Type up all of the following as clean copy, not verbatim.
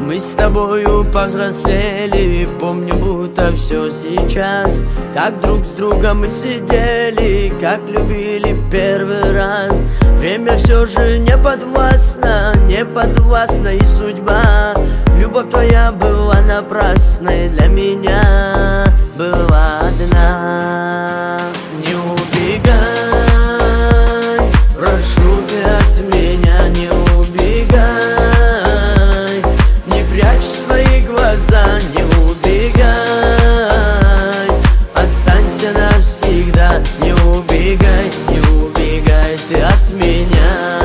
Мы с тобою повзрослели, помню, будто все сейчас. Как друг с другом мы сидели, как любили в первый раз. Время все же не подвластно, не подвластна и судьба. Любовь твоя была напрасной, для меня была одна. Не убегай, прошу ты от меня, не убегай. Не прячь свои глаза, не убегай. Останься навсегда, не убегай, не убегай ты от меня.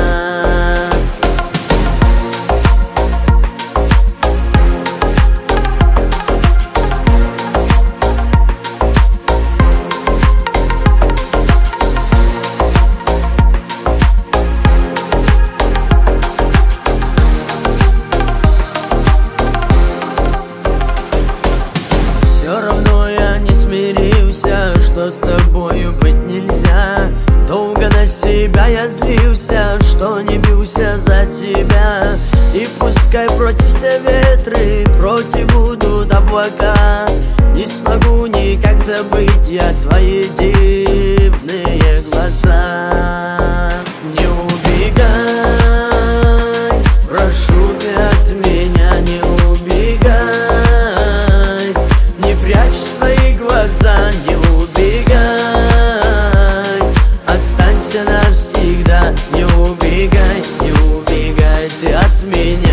Все равно я не смирился, что с тобою быть нельзя. Долго на себя я злился, что не бился за тебя. И пускай против все ветры, против будут облака, не смогу никак забыть я твои дивные глаза. Не убегай, прошу ты от меня, не убегай. Не прячь свои глаза, не убегай. Останься навсегда, не убегай, не убегай ты от меня.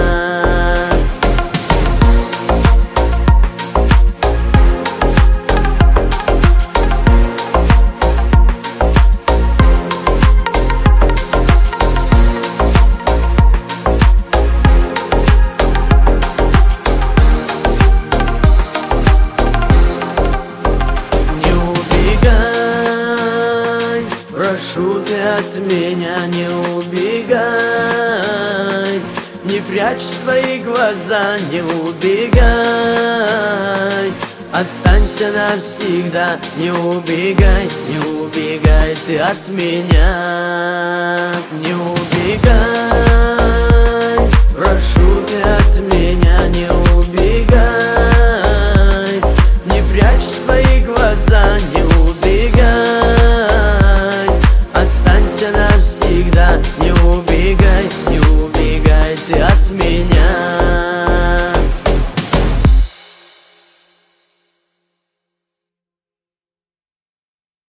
Прошу ты от меня, не убегай. Не прячь свои глаза, не убегай. Останься навсегда, не убегай, не убегай ты от меня. Не убегай.